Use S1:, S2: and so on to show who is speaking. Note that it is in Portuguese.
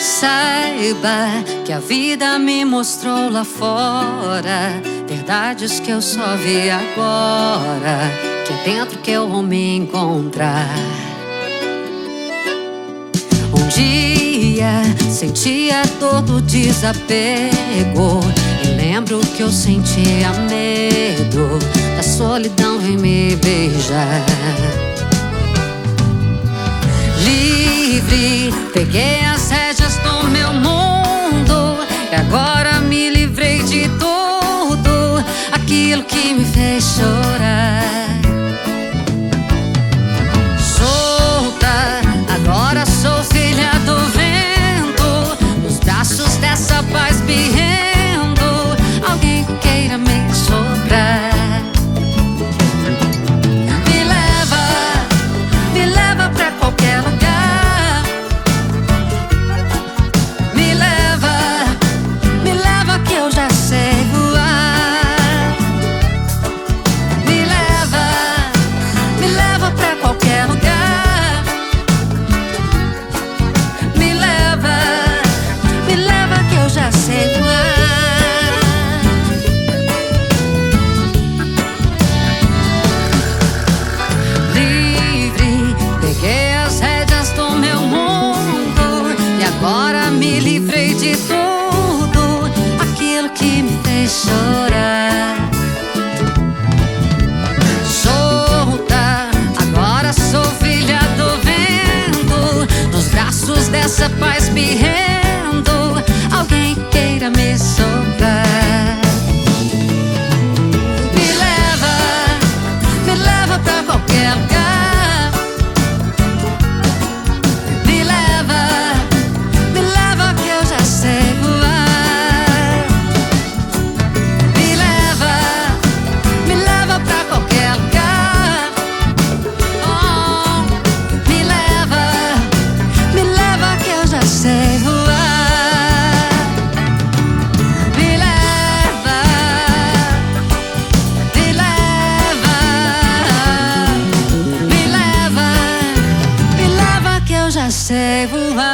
S1: Saiba que a vida me mostrou lá fora verdades que eu só vi agora, que é dentro que eu vou me encontrar. Um dia sentia dor do desapego e lembro que eu sentia medo da solidão em me beijar. Livre, peguei as rédeas do meu mundo e agora me livrei de tudo aquilo que me fez chorar. Solta, agora sou filha do vento, nos braços dessa paz me rendo. Alguém queira me soprar. Me leva pra qualquer lugar. Me leva que eu já sei voar. Me leva pra qualquer lugar. Me leva que eu já sei voar. Livre, peguei as rédeas do meu mundo e agora me livrei de tudo aquilo que me fez chorar. Solta, agora sou filha do vento, nos braços dessa paz me rendo. Alguém queira me soprar. Me leva pra qualquer lugar. Me leva que eu já sei voar. Me leva pra qualquer lugar. Oh, me leva que eu já sei voar. Me leva que eu já sei voar.